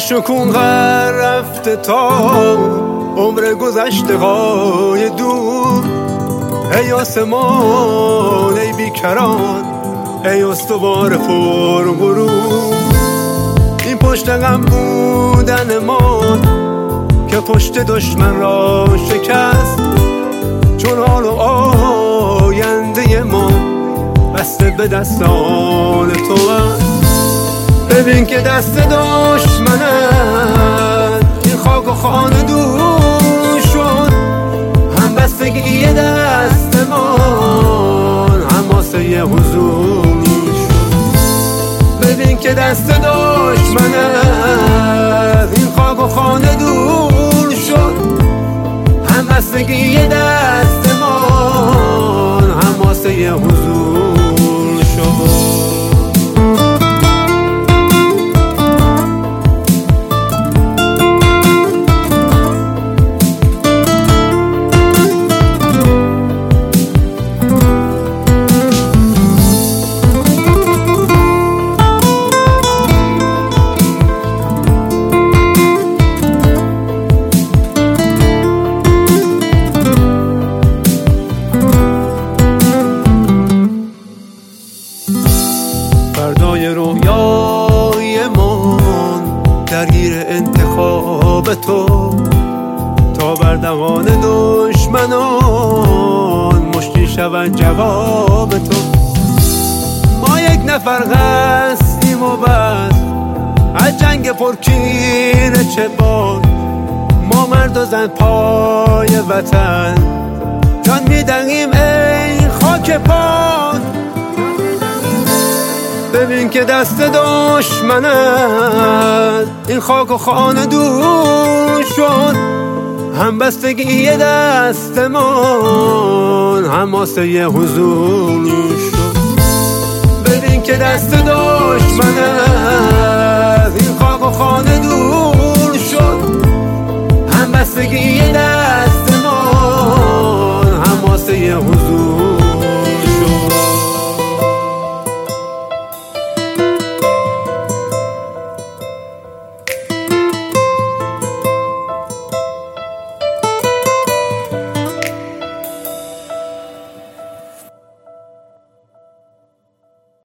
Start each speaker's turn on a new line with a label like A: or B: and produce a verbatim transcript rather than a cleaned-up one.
A: شکون غر رفته تا عمر گذشته های دور. ای آسمان ای بیکران، ای استوار پر غرور. این پشت غم بودن ما که پشت دشمن را شکست، چون حال و آینده ما بسته به دستان تو است. ببین که دست دشمنت این خاک و خانه دور شد، هم بستگی دست ما هم واسه حضور شد. ببین که دست دشمنت این خاک و خانه دور شد، هم بستگی دست ما هم واسه حضور شد. فردای رویای من درگیر انتخاب تو، تا بر دهان دشمنان مشتی شود جواب تو. ما یک نفر هستیم و بس از جنگ پرکینه چه باد. ما مرد و زن پای وطن جان میدهیم ای خاک پاد. ببین که دست دشمنت این خاک و خانه دور شد، هم بستگی دست من هم واسه حضور شد. ببین که دست دشمنت